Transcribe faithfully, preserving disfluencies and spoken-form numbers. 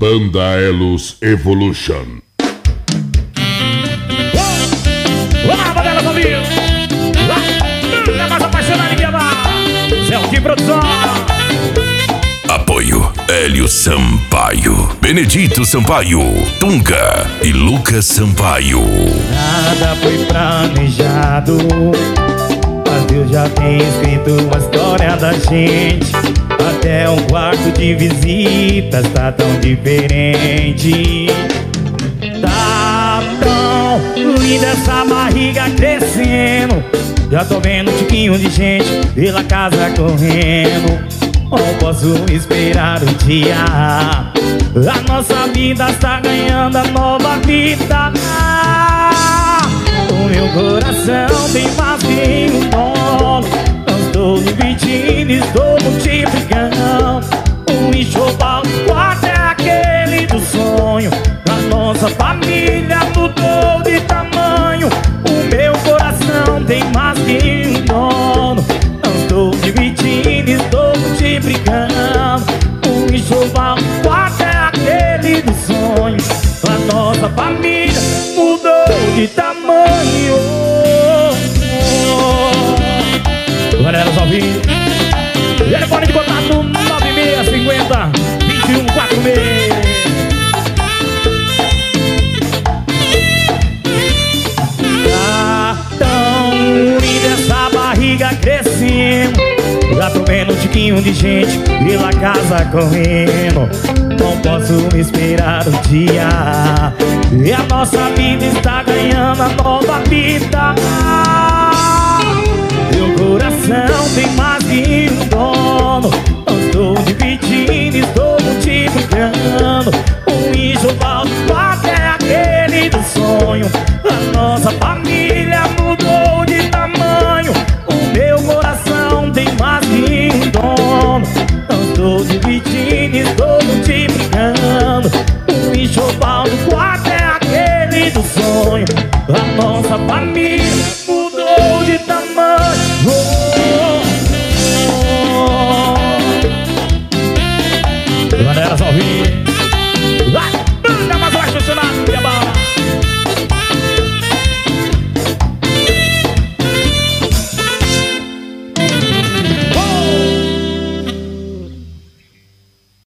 Banda Elos Evolution. Olá, Banda comigo. É mais apaixonado que amar. Celtic Produção. Apoio Hélio Sampaio, Benedito Sampaio, Tunca e Lucas Sampaio. Nada foi planejado, mas Deus já tem escrito a história da gente. Até um quarto de visitas tá tão diferente. Tá tão linda essa barriga crescendo. Já tô vendo um tiquinho de gente pela casa correndo. Não posso esperar o dia. A nossa vida está ganhando a nova vida. O meu coração tem mais que um dono. Não estou dividindo, estou multiplicando. Um enxoval, quarto é aquele do sonho. A nossa família mudou de tamanho. O meu coração tem mais que um dono. Não estou dividindo, estou multiplicando. Um enxoval, quarto é aquele do sonho. A nossa família mudou de tamanho. Vanelas ao vivo. Telefone de contato nove seis cinco zero, dois um quatro seis. Tá tão linda essa barriga crescendo. Já tô vendo um tiquinho de gente pela casa correndo. Não posso esperar o dia. E a nossa vida está ganhando a nova vida. Meu coração tem mais que um dono. Não estou dividindo.